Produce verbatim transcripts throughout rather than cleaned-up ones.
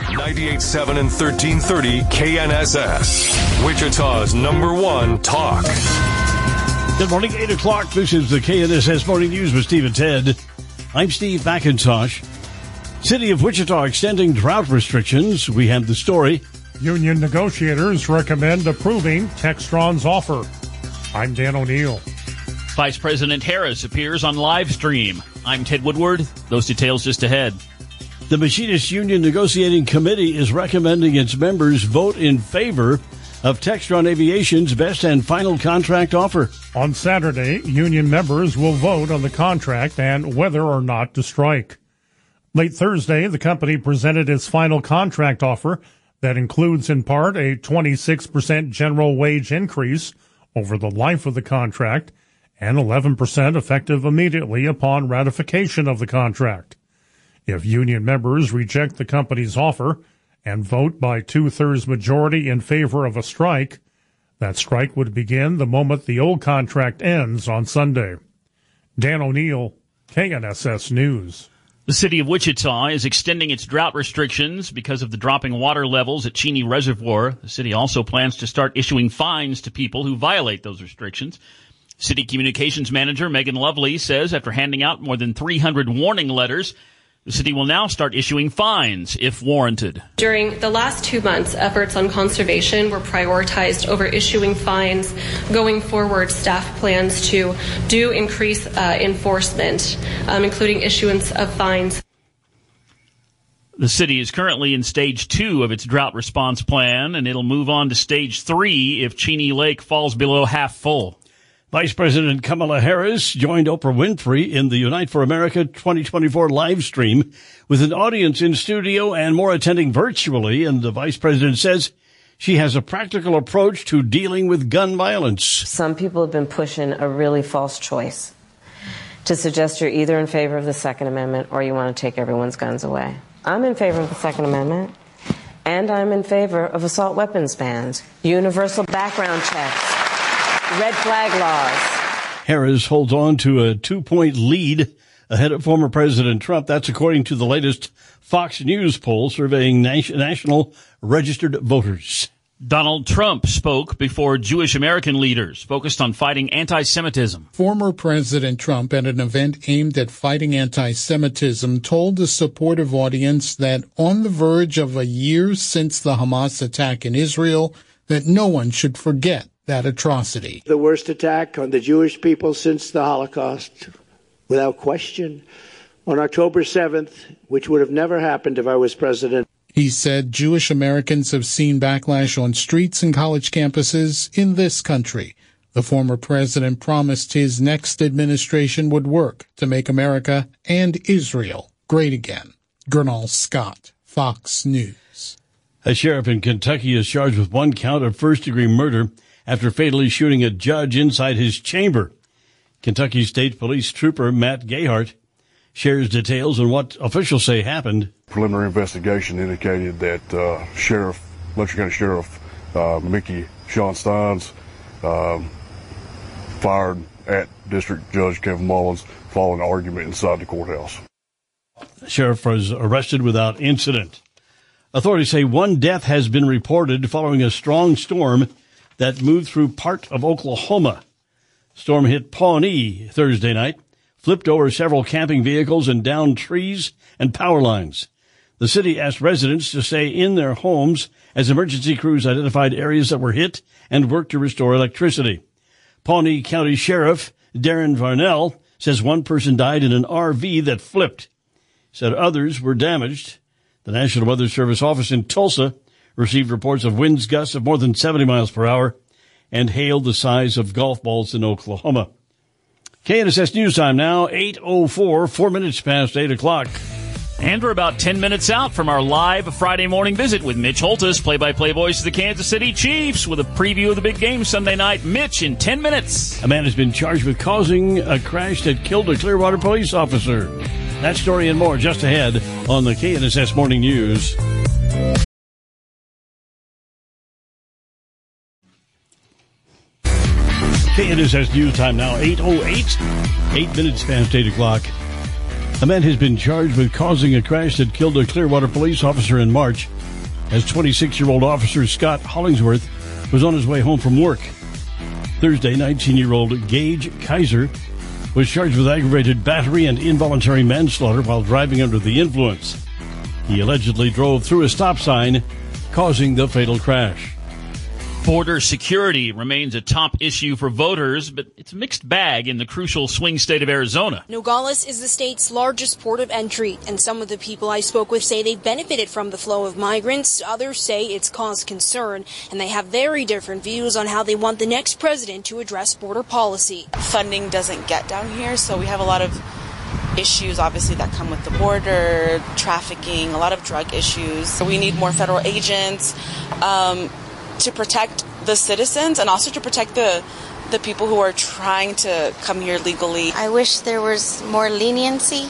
ninety-eight point seven and thirteen thirty K N S S. Wichita's number one talk. Good morning, eight o'clock. This is the K N S S Morning News with Steve and Ted. I'm Steve McIntosh. City of Wichita extending drought restrictions. We have the story. Union negotiators recommend approving Textron's offer. I'm Dan O'Neill. Vice President Harris appears on live stream. I'm Ted Woodward. Those details just ahead. The Machinists Union Negotiating Committee is recommending its members vote in favor of Textron Aviation's best and final contract offer. On Saturday, union members will vote on the contract and whether or not to strike. Late Thursday, the company presented its final contract offer that includes in part a twenty-six percent general wage increase over the life of the contract and eleven percent effective immediately upon ratification of the contract. If union members reject the company's offer and vote by two-thirds majority in favor of a strike, that strike would begin the moment the old contract ends on Sunday. Dan O'Neill, K N S S News. The city of Wichita is extending its drought restrictions because of the dropping water levels at Cheney Reservoir. The city also plans to start issuing fines to people who violate those restrictions. City Communications Manager Megan Lovely says after handing out more than three hundred warning letters, the city will now start issuing fines if warranted. During the last two months, efforts on conservation were prioritized over issuing fines. Going forward, staff plans to do increase uh, enforcement, um, including issuance of fines. The city is currently in stage two of its drought response plan, and it'll move on to stage three if Cheney Lake falls below half full. Vice President Kamala Harris joined Oprah Winfrey in the Unite for America twenty twenty-four live stream with an audience in studio and more attending virtually. And the vice president says she has a practical approach to dealing with gun violence. Some people have been pushing a really false choice to suggest you're either in favor of the Second Amendment or you want to take everyone's guns away. I'm in favor of the Second Amendment, and I'm in favor of assault weapons bans, universal background checks, red flag laws. Harris holds on to a two-point lead ahead of former President Trump. That's according to the latest Fox News poll surveying national registered voters. Donald Trump spoke before Jewish American leaders focused on fighting anti-Semitism. Former President Trump, at an event aimed at fighting anti-Semitism, told a supportive audience that on the verge of a year since the Hamas attack in Israel, that no one should forget that atrocity. The worst attack on the Jewish people since the Holocaust, without question, on October seventh, which would have never happened if I was president. He said Jewish Americans have seen backlash on streets and college campuses in this country. The former president promised his next administration would work to make America and Israel great again. Gernal Scott, Fox News. A sheriff in Kentucky is charged with one count of first-degree murder after fatally shooting a judge inside his chamber. Kentucky State Police Trooper Matt Gayhart shares details on what officials say happened. Preliminary investigation indicated that uh, Sheriff, Letcher County Sheriff uh, Mickey Sean Steins um, fired at District Judge Kevin Mullins following an argument inside the courthouse. The sheriff was arrested without incident. Authorities say one death has been reported following a strong storm that moved through part of Oklahoma. Storm hit Pawnee Thursday night, flipped over several camping vehicles and downed trees and power lines. The city asked residents to stay in their homes as emergency crews identified areas that were hit and worked to restore electricity. Pawnee County Sheriff Darren Varnell says one person died in an R V that flipped. He said others were damaged. The National Weather Service office in Tulsa received reports of winds gusts of more than seventy miles per hour and hail the size of golf balls in Oklahoma. K N S S News Time now, eight oh four, four minutes past eight o'clock. And we're about ten minutes out from our live Friday morning visit with Mitch Holtis, play-by-play voice of the Kansas City Chiefs, with a preview of the big game Sunday night. Mitch, in ten minutes. A man has been charged with causing a crash that killed a Clearwater police officer. That story and more just ahead on the K N S S Morning News. K N S S News Time now, eight oh eight, eight minutes past eight o'clock. A man has been charged with causing a crash that killed a Clearwater police officer in March, as twenty-six-year-old officer Scott Hollingsworth was on his way home from work. Thursday, nineteen-year-old Gage Kaiser was charged with aggravated battery and involuntary manslaughter while driving under the influence. He allegedly drove through a stop sign, causing the fatal crash. Border security remains a top issue for voters, but it's a mixed bag in the crucial swing state of Arizona. Nogales is the state's largest port of entry, and some of the people I spoke with say they've benefited from the flow of migrants. Others say it's caused concern, and they have very different views on how they want the next president to address border policy. Funding doesn't get down here, so we have a lot of issues, obviously, that come with the border, trafficking, a lot of drug issues. So we need more federal agents um, to protect the citizens and also to protect the the people who are trying to come here legally. I wish there was more leniency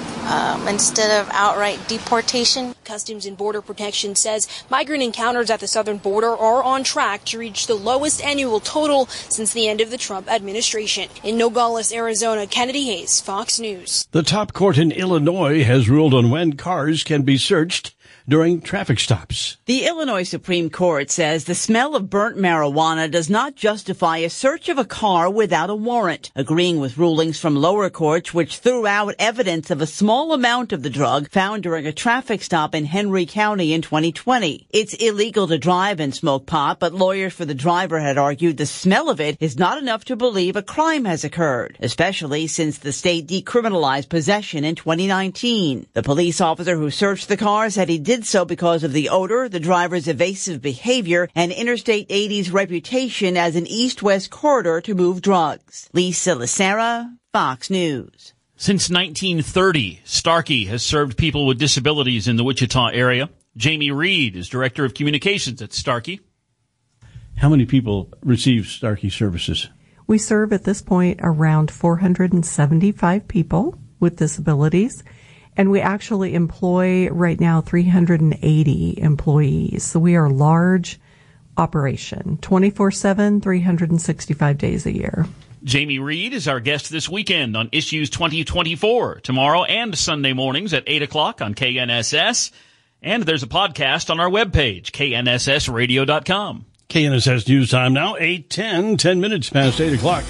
um, instead of outright deportation. Customs and Border Protection says migrant encounters at the southern border are on track to reach the lowest annual total since the end of the Trump administration. In Nogales, Arizona, Kennedy Hayes, Fox News. The top court in Illinois has ruled on when cars can be searched during traffic stops. The Illinois Supreme Court says the smell of burnt marijuana does not justify a search of a car without a warrant, agreeing with rulings from lower courts which threw out evidence of a small amount of the drug found during a traffic stop in Henry County in twenty twenty. It's illegal to drive and smoke pot, but lawyers for the driver had argued the smell of it is not enough to believe a crime has occurred, especially since the state decriminalized possession in twenty nineteen. The police officer who searched the car said he did so because of the odor, the driver's evasive behavior, and Interstate eighty's reputation as an east-west corridor to move drugs. Lisa Lacera, Fox News. Since nineteen thirty, Starkey has served people with disabilities in the Wichita area. Jamie Reed is Director of Communications at Starkey. How many people receive Starkey services? We serve at this point around four hundred seventy-five people with disabilities. And we actually employ right now three hundred eighty employees. So we are a large operation, twenty-four seven, three hundred sixty-five days a year. Jamie Reed is our guest this weekend on Issues twenty twenty-four, tomorrow and Sunday mornings at eight o'clock on K N S S. And there's a podcast on our webpage, K N S S radio dot com. K N S S News Time now, eight ten, ten minutes past eight o'clock.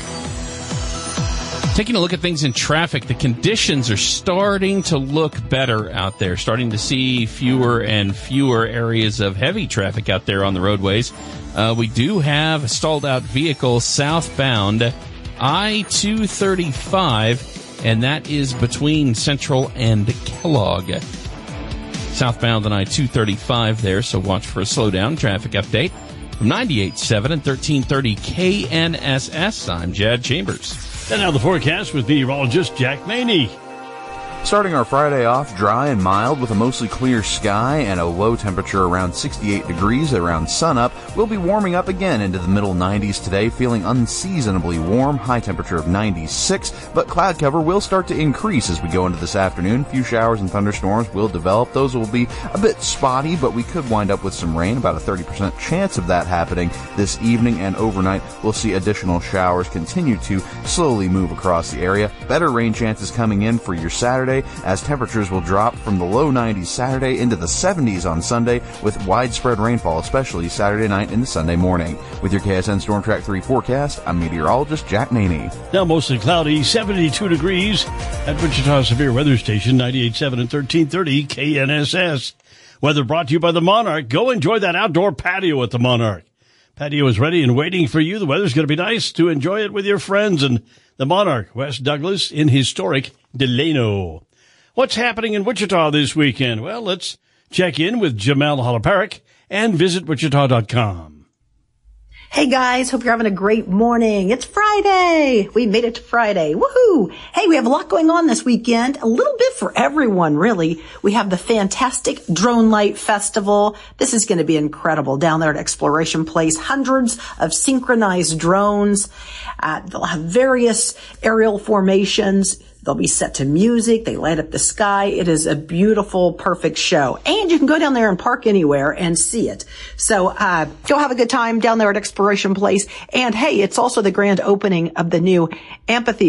Taking a look at things in traffic, the conditions are starting to look better out there, starting to see fewer and fewer areas of heavy traffic out there on the roadways. Uh, we do have a stalled out vehicle southbound I two thirty-five, and that is between Central and Kellogg. Southbound on I two thirty-five there, so watch for a slowdown. Traffic update from ninety-eight point seven and thirteen thirty K N S S. I'm Jad Chambers. And now the forecast with meteorologist Jack Maney. Starting our Friday off dry and mild with a mostly clear sky and a low temperature around sixty-eight degrees around sunup. We'll be warming up again into the middle nineties today, feeling unseasonably warm, high temperature of ninety-six, but cloud cover will start to increase as we go into this afternoon. Few showers and thunderstorms will develop. Those will be a bit spotty, but we could wind up with some rain, about a thirty percent chance of that happening this evening, and overnight we'll see additional showers continue to slowly move across the area. Better rain chances coming in for your Saturday, as temperatures will drop from the low nineties Saturday into the seventies on Sunday, with widespread rainfall, especially Saturday night into Sunday morning. With your K S N Storm Track three forecast, I'm meteorologist Jack Maney. Now mostly cloudy, seventy-two degrees at Wichita Severe Weather Station, ninety-eight point seven and thirteen thirty K N S S. Weather brought to you by the Monarch. Go enjoy that outdoor patio at the Monarch. Patio is ready and waiting for you. The weather's going to be nice to enjoy it with your friends. And the Monarch, West Douglas in historic Delano. What's happening in Wichita this weekend? Well, let's check in with Jamel Holoparik and visit wichita dot com. Hey guys, hope you're having a great morning. It's Friday. We made it to Friday. Woohoo! Hey, we have a lot going on this weekend. A little bit for everyone, really. We have the fantastic Drone Light Festival. This is going to be incredible down there at Exploration Place. Hundreds of synchronized drones. Uh, they'll have various aerial formations. They'll be set to music. They light up the sky. It is a beautiful, perfect show. And you can go down there and park anywhere and see it. So uh go have a good time down there at Exploration Place. And hey, it's also the grand opening of the new amphitheater.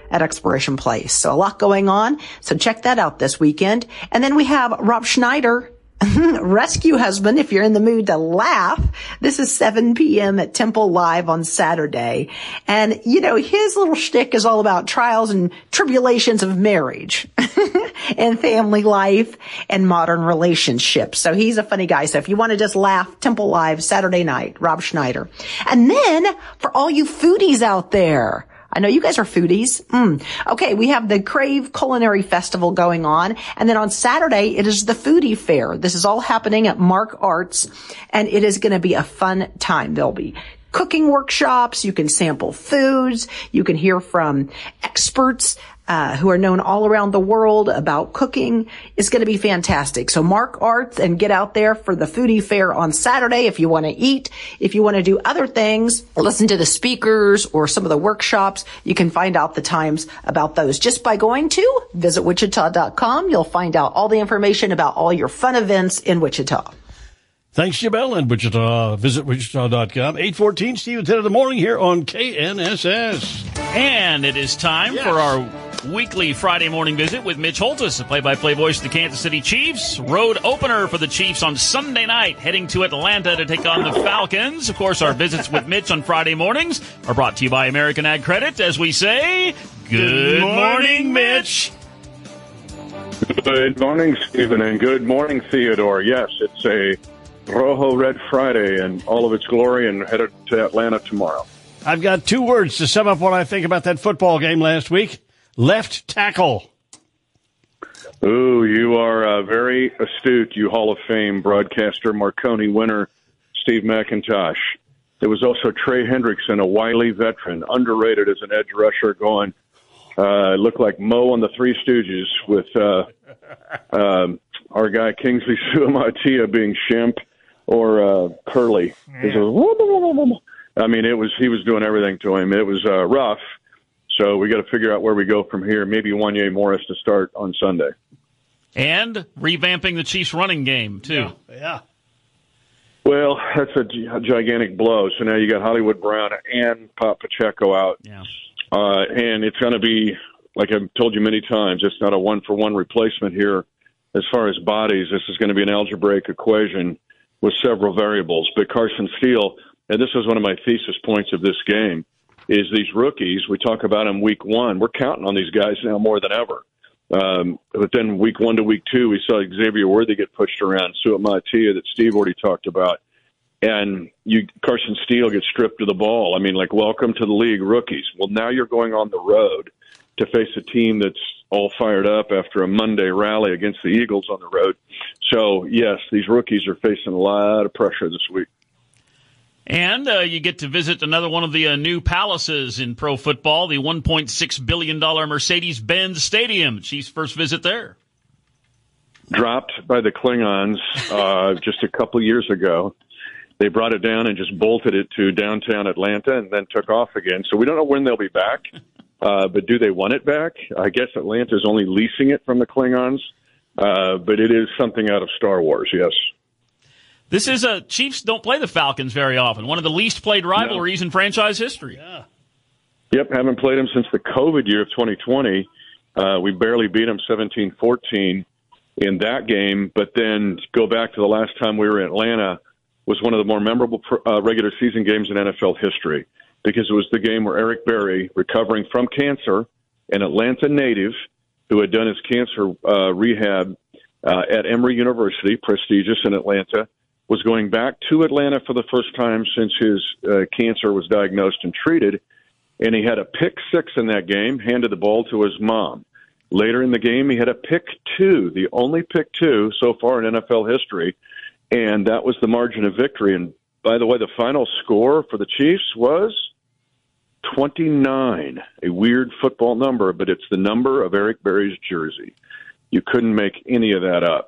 at Exploration Place. So a lot going on. So check that out this weekend. And then we have Rob Schneider, Rescue Husband, if you're in the mood to laugh. This is seven p.m. at Temple Live on Saturday. And, you know, his little shtick is all about trials and tribulations of marriage and family life and modern relationships. So he's a funny guy. So if you want to just laugh, Temple Live, Saturday night, Rob Schneider. And then for all you foodies out there, I know you guys are foodies. Mm. Okay, we have the Crave Culinary Festival going on. And then on Saturday, it is the Foodie Fair. This is all happening at Mark Arts, and it is going to be a fun time. There'll be cooking workshops. You can sample foods. You can hear from experts uh, who are known all around the world about cooking. It's going to be fantastic. So Mark Arts, and get out there for the Foodie Fair on Saturday if you want to eat. If you want to do other things, listen to the speakers or some of the workshops, you can find out the times about those just by going to visit wichita dot com. You'll find out all the information about all your fun events in Wichita. Thanks, Jabel in Wichita. Visit wichita dot com. eight fourteen, Steve at ten in the morning here on K N S S. And it is time yes. for our weekly Friday morning visit with Mitch Holthus, the play-by-play voice of the Kansas City Chiefs. Road opener for the Chiefs on Sunday night, heading to Atlanta to take on the Falcons. Of course, our visits with Mitch on Friday mornings are brought to you by American Ag Credit, as we say, good, good morning, Mitch. Good morning, Stephen, and good morning, Theodore. Yes, it's a Rojo Red Friday and all of its glory, and headed to Atlanta tomorrow. I've got two words to sum up what I think about that football game last week. Left tackle. Ooh, you are uh, very astute, you Hall of Fame broadcaster, Marconi winner, Steve McIntosh. There was also Trey Hendrickson, a wily veteran, underrated as an edge rusher, going, uh, looked like Mo on the Three Stooges with uh, um, our guy Kingsley Suamaitea being Shemp or uh, Curly. Yeah. Was, I mean, it was he was doing everything to him. It was uh, rough. So we got to figure out where we go from here. Maybe Wanye Morris to start on Sunday. And revamping the Chiefs running game, too. Yeah. yeah. Well, that's a, g- a gigantic blow. So now you got Hollywood Brown and Pop Pacheco out. Yeah. Uh, and it's going to be, like I've told you many times, it's not a one-for-one replacement here. As far as bodies, this is going to be an algebraic equation with several variables. But Carson Steele, and this was one of my thesis points of this game, is these rookies, we talk about them week one. We're counting on these guys now more than ever. Um, but then week one to week two, we saw Xavier Worthy get pushed around, Suamaitea that Steve already talked about. And you, Carson Steele gets stripped of the ball. I mean, like, welcome to the league, rookies. Well, now you're going on the road to face a team that's all fired up after a Monday rally against the Eagles on the road. So, yes, these rookies are facing a lot of pressure this week. And uh, you get to visit another one of the uh, new palaces in pro football, the one point six billion dollars Mercedes-Benz Stadium. Chiefs' first visit there. Dropped by the Klingons uh, just a couple years ago. They brought it down and just bolted it to downtown Atlanta and then took off again. So we don't know when they'll be back, uh, but do they want it back? I guess Atlanta's only leasing it from the Klingons, uh, but it is something out of Star Wars, yes. This is a Chiefs don't play the Falcons very often. One of the least played rivalries no. in franchise history. Yeah. Yep, haven't played them since the COVID year of twenty twenty. Uh, we barely beat them seventeen fourteen in that game. But then go back to the last time we were in Atlanta was one of the more memorable uh, regular season games in N F L history because it was the game where Eric Berry, recovering from cancer, an Atlanta native who had done his cancer uh, rehab uh, at Emory University, prestigious in Atlanta, was going back to Atlanta for the first time since his uh, cancer was diagnosed and treated, and he had a pick six in that game, handed the ball to his mom. Later in the game, he had a pick two, the only pick two so far in N F L history, and that was the margin of victory. And by the way, the final score for the Chiefs was twenty-nine, a weird football number, but it's the number of Eric Berry's jersey. You couldn't make any of that up.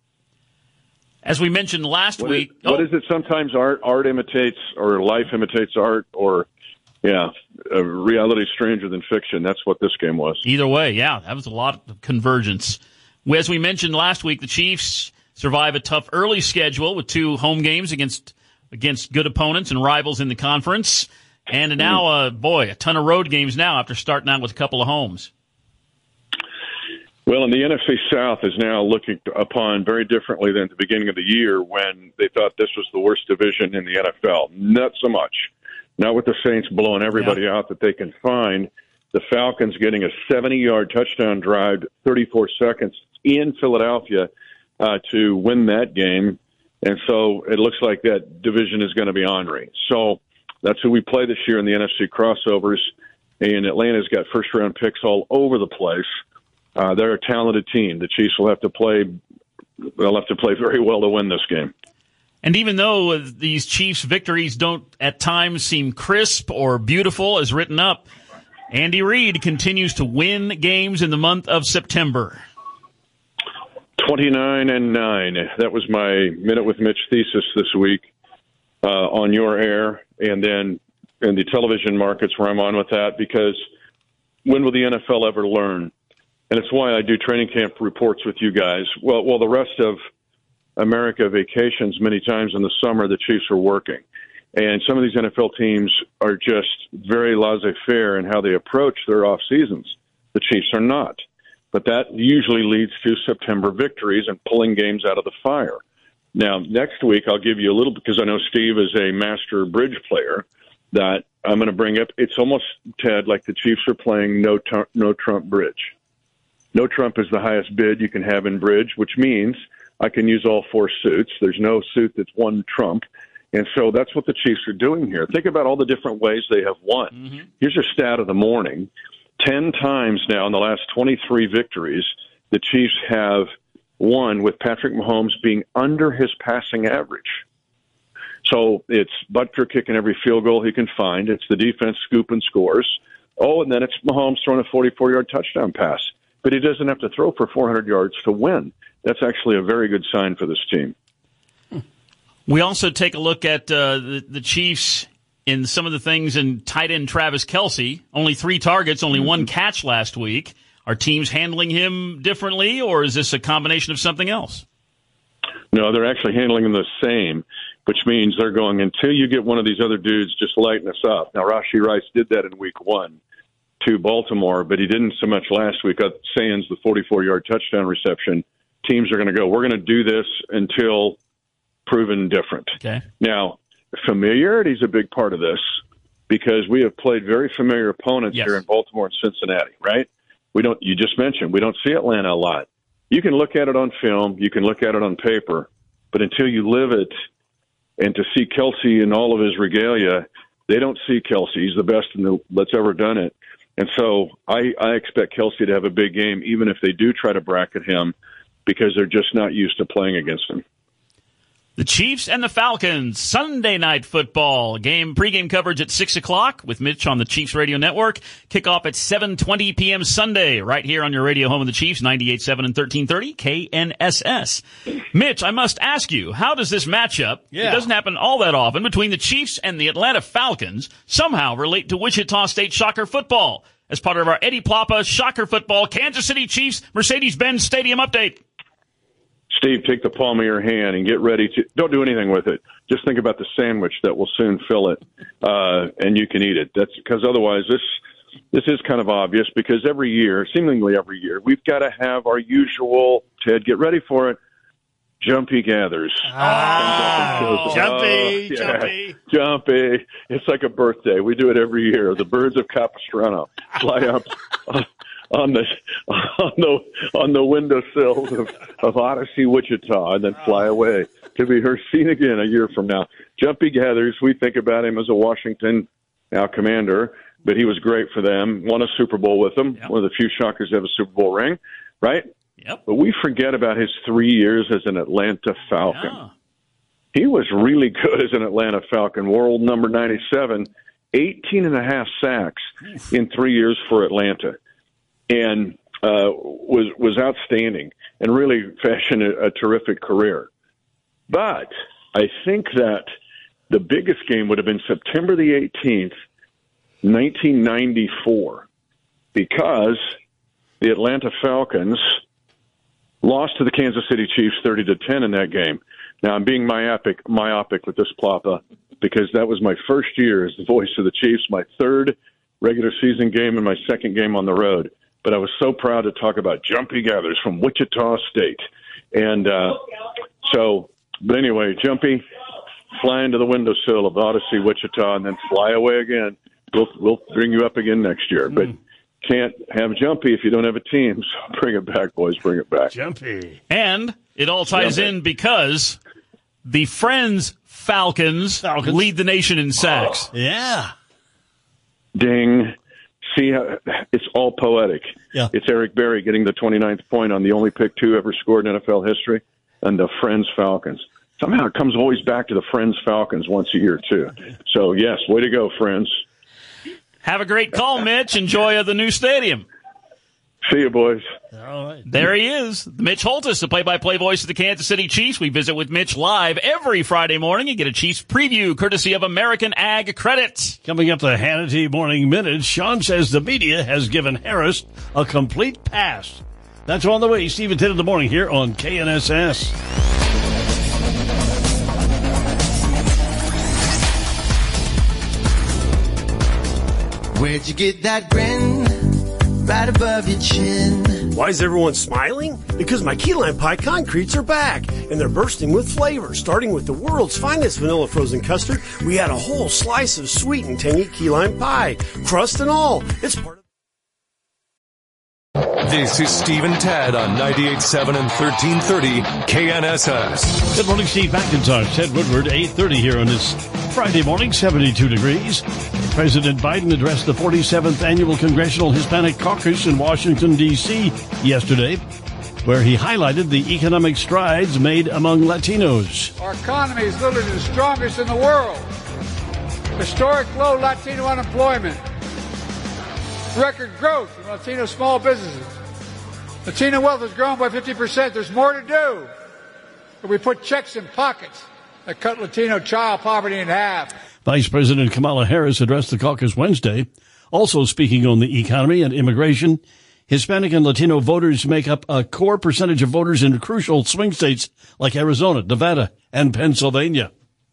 As we mentioned last what week. Is, oh. What is it? Sometimes art art imitates, or life imitates art, or, yeah, a reality stranger than fiction. That's what this game was. Either way, yeah, that was a lot of convergence. As we mentioned last week, the Chiefs survive a tough early schedule with two home games against against good opponents and rivals in the conference. And now, uh, boy, a ton of road games now after starting out with a couple of homes. Well, and the N F C South is now looking upon very differently than at the beginning of the year when they thought this was the worst division in the N F L. Not so much. Not with the Saints blowing everybody yeah. out that they can find. The Falcons getting a seventy-yard touchdown drive, thirty-four seconds in Philadelphia uh, to win that game. And so it looks like that division is going to be ornery. So that's who we play this year in the N F C crossovers. And Atlanta's got first-round picks all over the place. Uh, they're a talented team. The Chiefs will have to play. They'll have to play very well to win this game. And even though these Chiefs victories don't at times seem crisp or beautiful as written up, Andy Reid continues to win games in the month of September. twenty-nine and nine. That was my Minute with Mitch thesis this week uh, on your air, and then in the television markets where I'm on with that, because when will the N F L ever learn? And it's why I do training camp reports with you guys. Well, well, the rest of America vacations many times in the summer, the Chiefs are working. And some of these N F L teams are just very laissez-faire in how they approach their off seasons. The Chiefs are not. But that usually leads to September victories and pulling games out of the fire. Now, next week, I'll give you a little, because I know Steve is a master bridge player, that I'm going to bring up. It's almost, Ted, like the Chiefs are playing no, t- no Trump bridge. No Trump is the highest bid you can have in bridge, which means I can use all four suits. There's no suit that's one Trump. And so that's what the Chiefs are doing here. Think about all the different ways they have won. Mm-hmm. Here's your stat of the morning. Ten times now in the last twenty-three victories, the Chiefs have won with Patrick Mahomes being under his passing average. So it's Butker kicking every field goal he can find. It's the defense scooping scores. Oh, and then it's Mahomes throwing a forty-four-yard touchdown pass. But he doesn't have to throw for four hundred yards to win. That's actually a very good sign for this team. We also take a look at uh, the, the Chiefs in some of the things in tight end Travis Kelce. Only three targets, only one catch last week. Are teams handling him differently, or is this a combination of something else? No, they're actually handling him the same, which means they're going, until you get one of these other dudes, just lighten us up. Now, Rashee Rice did that in week one to Baltimore, but he didn't so much last week. Uh, Sands, the forty-four-yard touchdown reception. Teams are going to go, we're going to do this until proven different. Okay. Now, familiarity is a big part of this because we have played very familiar opponents yes. here in Baltimore and Cincinnati, right? We don't. You just mentioned we don't see Atlanta a lot. You can look at it on film, you can look at it on paper, but until you live it and to see Kelce in all of his regalia, they don't see Kelce. He's the best in the, that's ever done it. And so I, I expect Kelce to have a big game, even if they do try to bracket him, because they're just not used to playing against him. The Chiefs and the Falcons, Sunday Night Football. Game pregame coverage at six o'clock with Mitch on the Chiefs Radio Network. Kickoff at seven twenty p.m. Sunday, right here on your radio home of the Chiefs, ninety-eight point seven and thirteen thirty K N S S. Mitch, I must ask you, how does this matchup, yeah. it doesn't happen all that often, between the Chiefs and the Atlanta Falcons somehow relate to Wichita State Shocker football? As part of our Eddie Plapa Shocker Football Kansas City Chiefs Mercedes-Benz Stadium update. Steve, take the palm of your hand and get ready to – don't do anything with it. Just think about the sandwich that will soon fill it, uh, and you can eat it. That's because otherwise this this is kind of obvious because every year, seemingly every year, we've got to have our usual – Ted, get ready for it. Jumpy Gathers. Oh, jumpy, oh, yeah, jumpy. Jumpy. It's like a birthday. We do it every year. The birds of Capistrano fly up on the on the on the windowsills of, of Odyssey, Wichita, and then fly away to be heard seen again a year from now. Jumpy Gathers. We think about him as a Washington now commander, but he was great for them. Won a Super Bowl with them. Yep. One of the few Shockers to have a Super Bowl ring, right? Yep. But we forget about his three years as an Atlanta Falcon. Yeah. He was really good as an Atlanta Falcon. World number ninety-seven, eighteen and a half sacks Oof. in three years for Atlanta. And uh, was was outstanding and really fashioned a, a terrific career. But I think that the biggest game would have been September the eighteenth, nineteen ninety-four, because the Atlanta Falcons lost to the Kansas City Chiefs thirty to ten in that game. Now, I'm being myopic, myopic with this, Plapa. because that was my first year as the voice of the Chiefs, my third regular season game and my second game on the road. But I was so proud to talk about Jumpy Gathers from Wichita State. And uh, so, but anyway, Jumpy, fly into the windowsill of Odyssey, Wichita, and then fly away again. We'll, we'll bring you up again next year. Mm. But can't have Jumpy if you don't have a team. So bring it back, boys. Bring it back. Jumpy. And it all ties Jumpy. in because the Friends Falcons, Falcons lead the nation in sacks. Oh, yeah. Ding. See how it's all poetic. Yeah. It's Eric Berry getting the twenty-ninth point on the only pick two ever scored in N F L history, and the Friends Falcons. Somehow it comes always back to the Friends Falcons once a year, too. So, yes, way to go, Friends. Have a great call, Mitch. Enjoy the new stadium. See you, boys. All right. There he is, Mitch Holthus, the play-by-play voice of the Kansas City Chiefs. We visit with Mitch live every Friday morning. You get a Chiefs preview courtesy of American Ag Credit. Coming up the Hannity Morning Minute, Sean says the media has given Harris a complete pass. That's on the way. Steve at ten in the morning here on K N S S. Where'd you get that grin? Right above your chin. Why is everyone smiling? Because my key lime pie concretes are back, and they're bursting with flavor. Starting with the world's finest vanilla frozen custard, we add a whole slice of sweet and tangy key lime pie, crust and all. It's part of. This is Steve and Tad on ninety-eight point seven and thirteen thirty K N S S. Good morning, Steve McIntosh, Ted Woodward, eight thirty here on this Friday morning, seventy-two degrees. President Biden addressed the forty-seventh Annual Congressional Hispanic Caucus in Washington, D C yesterday, where he highlighted the economic strides made among Latinos. Our economy is literally the strongest in the world. Historic low Latino unemployment. Record growth in Latino small businesses. Latino wealth has grown by fifty percent. There's more to do. But we put checks in pockets that cut Latino child poverty in half. Vice President Kamala Harris addressed the caucus Wednesday, also speaking on the economy and immigration. Hispanic and Latino voters make up a core percentage of voters in crucial swing states like Arizona, Nevada, and Pennsylvania.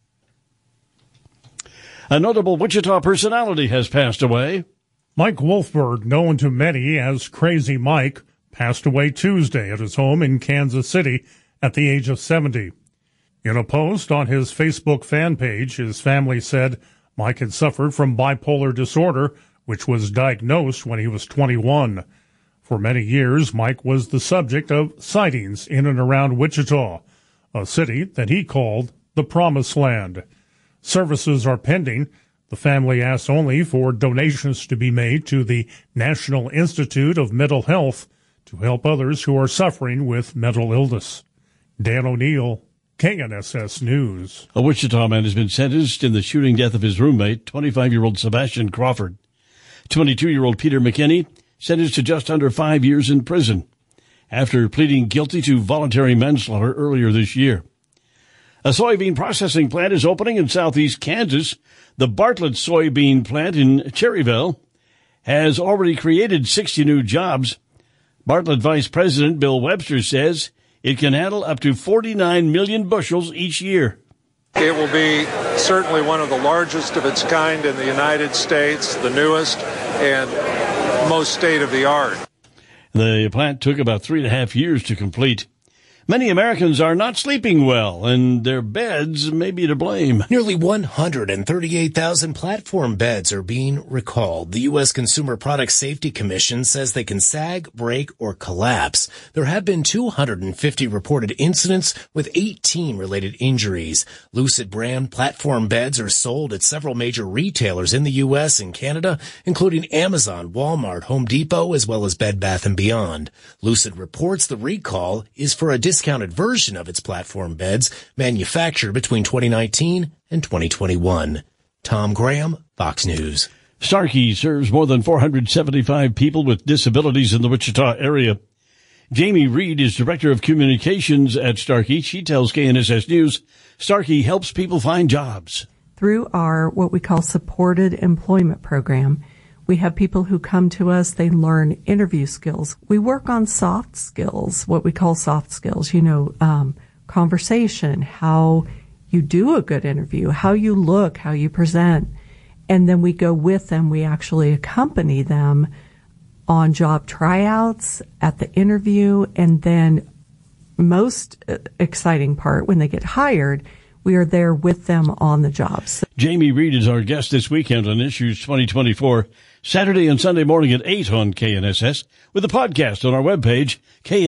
A notable Wichita personality has passed away. Mike Wolfberg, known to many as Crazy Mike, passed away Tuesday at his home in Kansas City at the age of seventy. In a post on his Facebook fan page, his family said Mike had suffered from bipolar disorder, which was diagnosed when he was twenty-one. For many years, Mike was the subject of sightings in and around Wichita, a city that he called the Promised Land. Services are pending. The family asks only for donations to be made to the National Institute of Mental Health to help others who are suffering with mental illness. Dan O'Neill, K N S S News. A Wichita man has been sentenced in the shooting death of his roommate, twenty-five-year-old Sebastian Crawford. twenty-two-year-old Peter McKinney sentenced to just under five years in prison after pleading guilty to voluntary manslaughter earlier this year. A soybean processing plant is opening in southeast Kansas. The Bartlett soybean plant in Cherryville has already created sixty new jobs. Bartlett Vice President Bill Webster says it can handle up to forty-nine million bushels each year. It will be certainly one of the largest of its kind in the United States, the newest and most state-of-the-art. The plant took about three and a half years to complete. Many Americans are not sleeping well, and their beds may be to blame. Nearly one hundred thirty-eight thousand platform beds are being recalled. The U S Consumer Product Safety Commission says they can sag, break, or collapse. There have been two hundred fifty reported incidents with eighteen related injuries. Lucid brand platform beds are sold at several major retailers in the U S and Canada, including Amazon, Walmart, Home Depot, as well as Bed Bath and Beyond. Lucid reports the recall is for a discounted version of its platform beds manufactured between twenty nineteen and twenty twenty-one. Tom Graham, Fox News. Starkey serves more than four hundred seventy-five people with disabilities in the Wichita area. Jamie Reed is Director of Communications at Starkey. She tells K N S S News Starkey helps people find jobs. Through our what we call supported employment program, we have people who come to us, they learn interview skills. We work on soft skills, what we call soft skills, you know, um, conversation, how you do a good interview, how you look, how you present. And then we go with them. We actually accompany them on job tryouts, at the interview, and then most exciting part, when they get hired, we are there with them on the jobs. Jamie Reed is our guest this weekend on Issues twenty twenty-four, Saturday and Sunday morning at eight on K N S S, with a podcast on our webpage, K.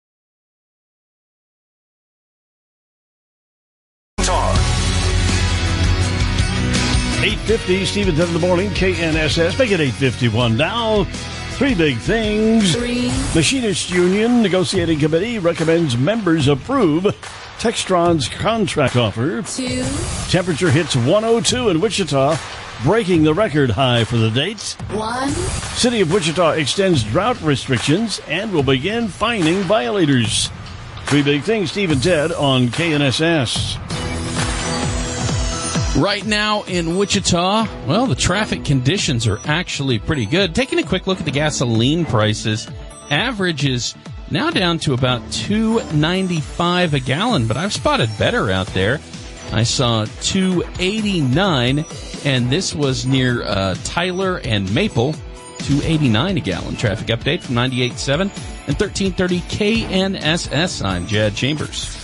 eight fifty, Stephen ten in the morning, K N S S. Make it eight fifty-one now. Three big things. Three. Machinists Union Negotiating Committee recommends members approve Textron's contract offer. Two. Temperature hits one oh two in Wichita, breaking the record high for the date. One. City of Wichita extends drought restrictions and will begin fining violators. Three big things, Steve and Ted on K N S S. Right now in Wichita, well, the traffic conditions are actually pretty good. Taking a quick look at the gasoline prices, average is now down to about two ninety-five a gallon, but I've spotted better out there. I saw two eighty-nine, and this was near uh, Tyler and Maple, two eighty-nine a gallon. Traffic update from ninety-eight point seven and thirteen thirty K N S S. I'm Jad Chambers.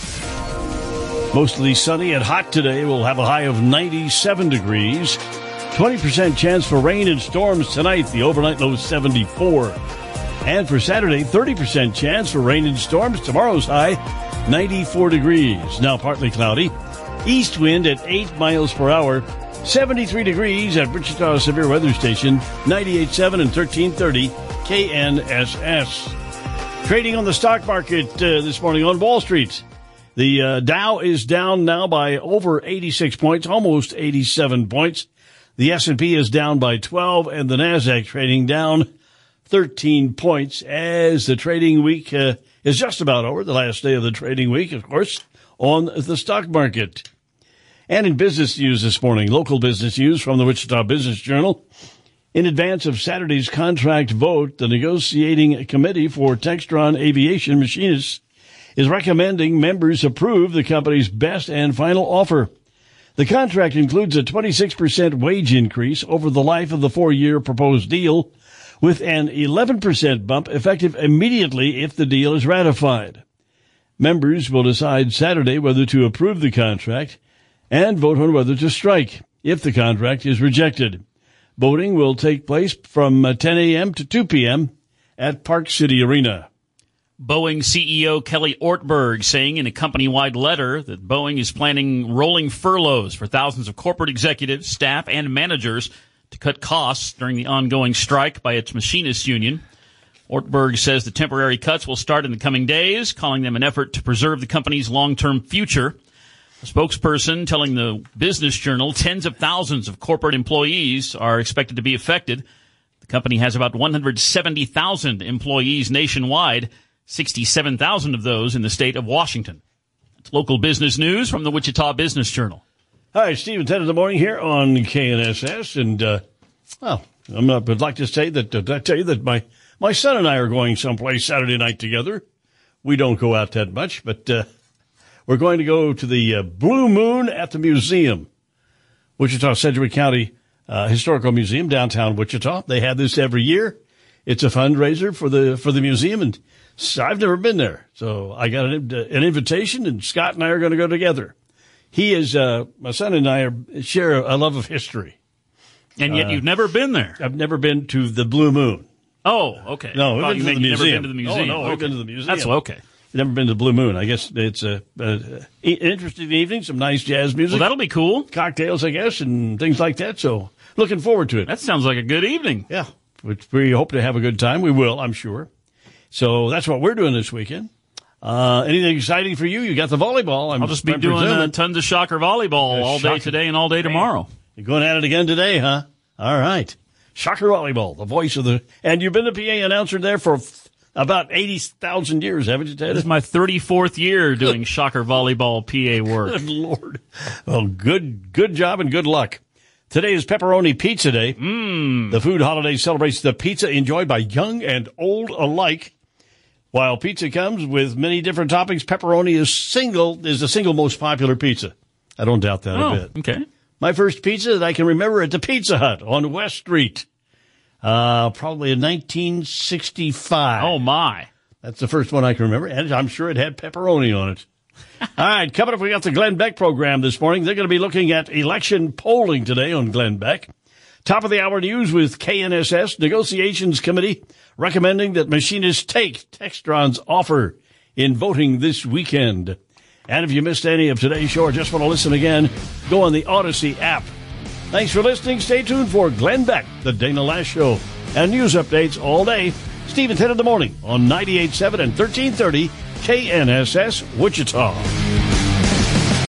Mostly sunny and hot today. We'll have a high of ninety-seven degrees. twenty percent chance for rain and storms tonight. The overnight low is seventy-four. And for Saturday, thirty percent chance for rain and storms. Tomorrow's high, ninety-four degrees. Now partly cloudy. East wind at eight miles per hour. seventy-three degrees at Wichita Severe Weather Station. ninety-eight point seven and thirteen thirty K N S S. Trading on the stock market uh, this morning on Wall Street. The uh, Dow is down now by over eighty-six points, almost eighty-seven points. The S and P is down by twelve, and the Nasdaq trading down thirteen points as the trading week uh, is just about over, the last day of the trading week, of course, on the stock market. And in business news this morning, local business news from the Wichita Business Journal. In advance of Saturday's contract vote, the negotiating committee for Textron Aviation Machinists is recommending members approve the company's best and final offer. The contract includes a twenty-six percent wage increase over the life of the four-year proposed deal, with an eleven percent bump effective immediately if the deal is ratified. Members will decide Saturday whether to approve the contract and vote on whether to strike if the contract is rejected. Voting will take place from ten a.m. to two p.m. at Park City Arena. Boeing C E O Kelly Ortberg saying in a company-wide letter that Boeing is planning rolling furloughs for thousands of corporate executives, staff, and managers to cut costs during the ongoing strike by its machinists union. Ortberg says the temporary cuts will start in the coming days, calling them an effort to preserve the company's long-term future. A spokesperson telling the Business Journal tens of thousands of corporate employees are expected to be affected. The company has about one hundred seventy thousand employees nationwide, sixty-seven thousand of those in the state of Washington. It's local business news from the Wichita Business Journal. Hi, Stephen, ten in the morning here on K N S S. And, uh, well, I'm not, I'd like to say that, uh, I tell you that my, my son and I are going someplace Saturday night together. We don't go out that much, but, uh, we're going to go to the uh, Blue Moon at the museum. Wichita Sedgwick County uh, Historical Museum, downtown Wichita. They have this every year. It's a fundraiser for the, for the museum, and I've never been there. So I got an, an invitation, and Scott and I are going to go together. He is, uh, my son and I are, share a love of history. And yet uh, you've never been there. I've never been to the Blue Moon. Oh, okay. No, we've oh, been you to the mean museum. Never been to the museum. Oh, no, okay. we've been to the museum. That's okay. Never been to the Blue Moon. I guess it's a, a, a interesting evening, some nice jazz music. Well, that'll be cool. Cocktails, I guess, and things like that. So looking forward to it. That sounds like a good evening. Yeah, which we hope to have a good time. We will, I'm sure. So that's what we're doing this weekend. Uh, anything exciting for you? You got the volleyball. I'm I'll just be doing uh, tons of Shocker volleyball uh, all day shocker. today and all day tomorrow. You're going at it again today, huh? All right. Shocker volleyball, the voice of the, and you've been the P A announcer there for about eighty thousand years, haven't you, Ted? This is my thirty-fourth year doing Shocker volleyball P A work. Good Lord. Well, good, good job and good luck. Today is Pepperoni Pizza Day. Mm. The food holiday celebrates the pizza enjoyed by young and old alike. While pizza comes with many different toppings, pepperoni is single is the single most popular pizza. I don't doubt that Oh, a bit. okay. My first pizza that I can remember at the Pizza Hut on West Street. Uh, probably in nineteen sixty-five. Oh, my. That's the first one I can remember, and I'm sure it had pepperoni on it. All right, coming up, we got the Glenn Beck program this morning. They're going to be looking at election polling today on Glenn Beck. Top of the hour news with K N S S Negotiations Committee recommending that machinists take Textron's offer in voting this weekend. And if you missed any of today's show or just want to listen again, go on the Odyssey app. Thanks for listening. Stay tuned for Glenn Beck, the Dana Lash Show, and news updates all day. Steve and ten in the morning on ninety-eight point seven and thirteen thirty K N S S Wichita.